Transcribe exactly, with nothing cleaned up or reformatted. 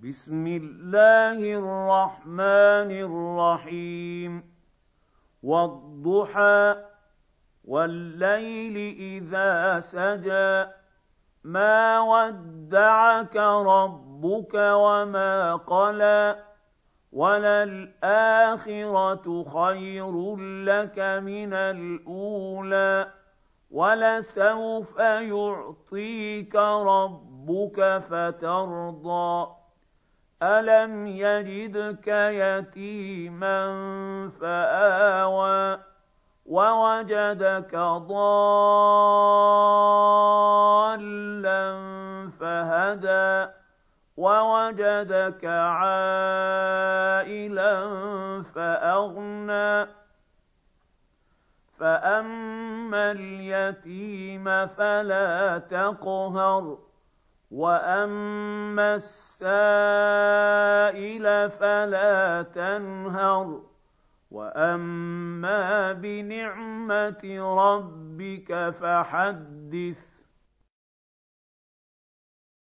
بسم الله الرحمن الرحيم والضحى والليل إذا سجى ما ودعك ربك وما قلى وللآخرة خير لك من الأولى ولسوف يعطيك ربك فترضى ألم يجدك يتيما فآوى ووجدك ضالا فهدى ووجدك عائلا فأغنى فأما اليتيم فلا تقهر وأما السائل فلا تنهر وأما بنعمة ربك فحدث